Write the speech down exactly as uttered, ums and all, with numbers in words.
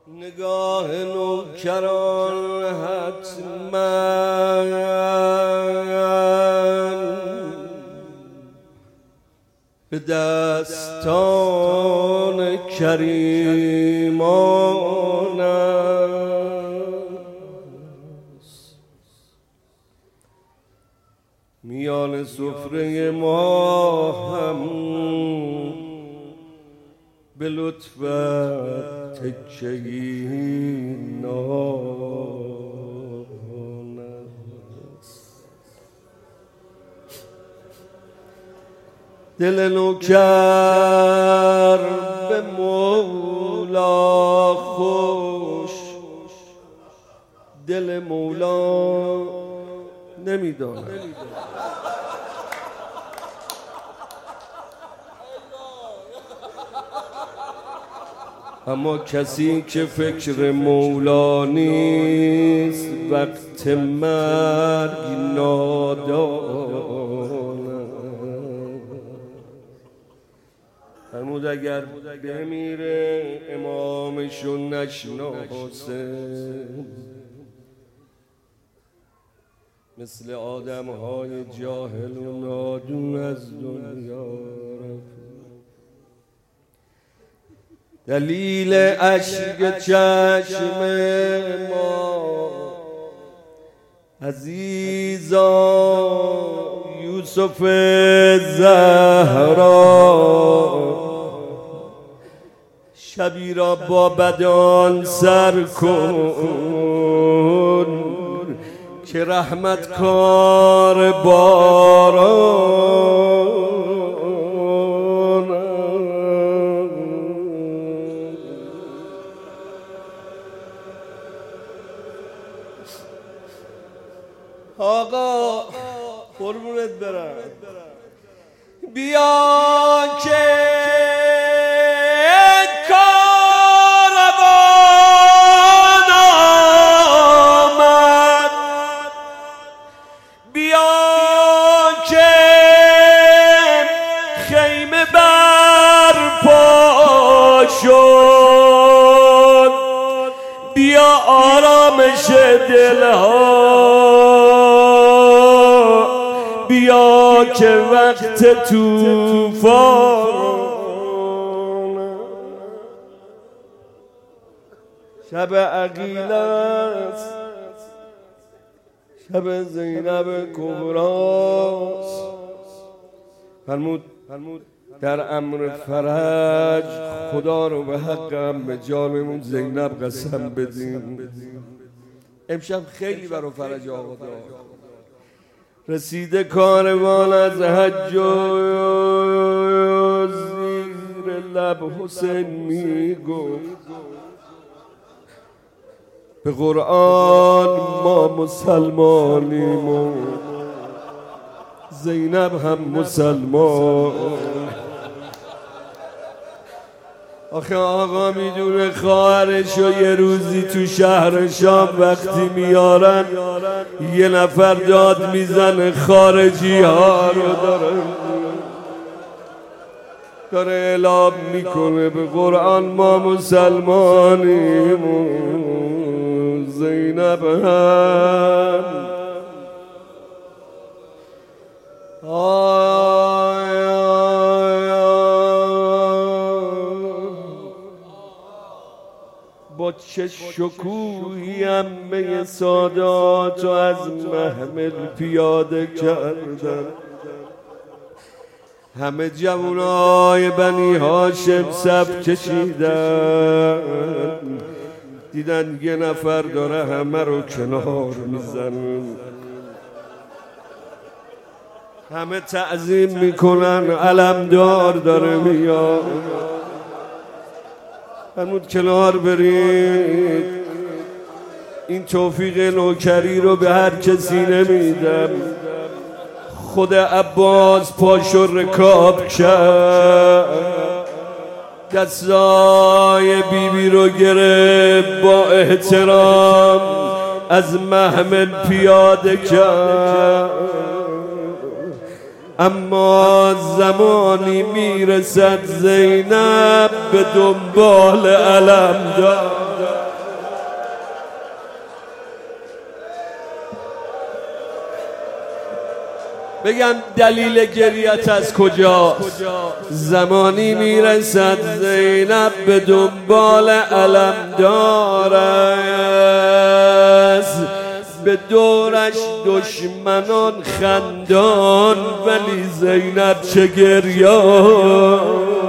نگاه نوکران حتما به دستان کریمان است. میان سفره ما هم به لطفت تکه‌ای نان است. دل نوکر به مولا خوش، دل مولا نمیداند. اما کسی که فکر مولا نیست وقت مرگ نادان. فرمود اگر بمیره امامشو نشناسه، مثل آدم های جاهل و نادون از دنیا رفت. دلیل اشک چشم ما عزیزا یوسف زهرا، شبی را با بدان سر کن که رحمت کار باران. آقا قربونت برم، بیا که کاروان آمد، بیا که خیمه برپا شد، بیا آرامش دلها، بیا که وقت توفان. شب عقیل است، شب زینب کبراست. فرمود در امر فرج خدا رو به حقم به جانمون زینب قسم بدیم. امشب خیلی برای فرج آقا دار رسیده کاروان از حج و زیر لب حسین می گفت به قرآن ما مسلمانیم و زینب هم مسلمان. آخه آقا میدونه خواهرشو یه روزی تو شهر شام وقتی میارن یه نفر داد میزنه خارجی ها رو داره داره اعلام میکنه به قرآن ما مسلمانیم و زینب هم. با چه شکوهی همه سادات و از محمل پیاده کردن. همه جوانای بنی هاشم صف کشیدن، دیدن یه نفر داره همه رو کنار میزنن. همه تعظیم میکنن، علمدار داره میاد. فرمود کنار برید، این توفیق نوکری رو به هر کسی نمیدم. خود عباس پاشو رکاب کرد، دستای بیبی بی رو گرفت، با احترام از محمل پیاده کرد. اما زمانی میرسد زینب به دنبال علم دار. بگم دلیل گریت از کجاست؟ زمانی میرسد زینب به دنبال علمدار است، به دورش دشمنان خندان، ولی زینب چه گریان.